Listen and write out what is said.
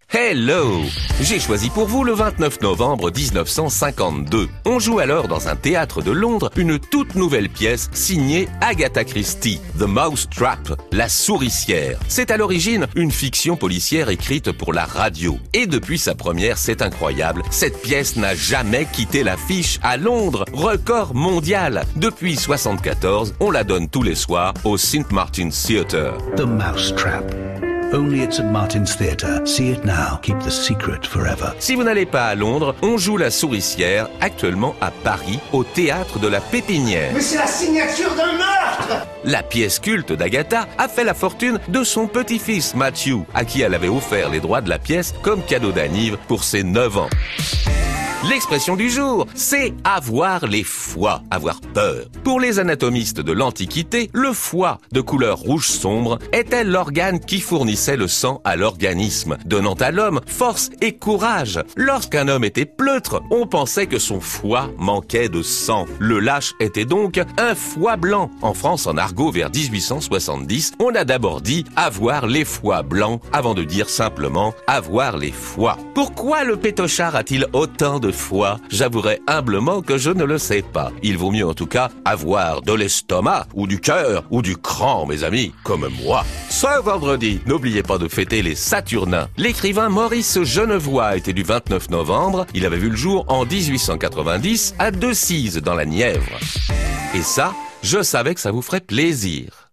Hello! J'ai choisi pour vous le 29 novembre 1952. On joue alors dans un théâtre de Londres une toute nouvelle pièce signée Agatha Christie, The Mouse Trap, la souricière. C'est à l'origine une fiction policière écrite pour la radio. Et depuis sa première, c'est incroyable, cette pièce n'a jamais quitté l'affiche à Londres, record mondial. Depuis 1974, on la donne tous les soirs au St. Martin's Theatre. The Mouse Trap. Only at St. Martin's Theatre. See it now. Keep the secret forever. Si vous n'allez pas à Londres, on joue la souricière actuellement à Paris, au Théâtre de la Pépinière. Mais c'est la signature d'un meurtre! La pièce culte d'Agatha a fait la fortune de son petit-fils Matthew, à qui elle avait offert les droits de la pièce comme cadeau d'anniv pour ses 9 ans. L'expression du jour, c'est avoir les foies, avoir peur. Pour les anatomistes de l'Antiquité, le foie, de couleur rouge sombre, était l'organe qui fournissait le sang à l'organisme, donnant à l'homme force et courage. Lorsqu'un homme était pleutre, on pensait que son foie manquait de sang. Le lâche était donc un foie blanc. En France, en argot, vers 1870, on a d'abord dit avoir les foies blancs avant de dire simplement avoir les foies. Pourquoi le pétochard a-t-il autant de foie? J'avouerai humblement que je ne le sais pas. Il vaut mieux en tout cas avoir de l'estomac, ou du cœur, ou du cran, mes amis, comme moi. Ce vendredi, n'oubliez pas de fêter les Saturnins. L'écrivain Maurice Genevoix était du 29 novembre. Il avait vu le jour en 1890 à Decize, dans la Nièvre. Et ça, je savais que ça vous ferait plaisir.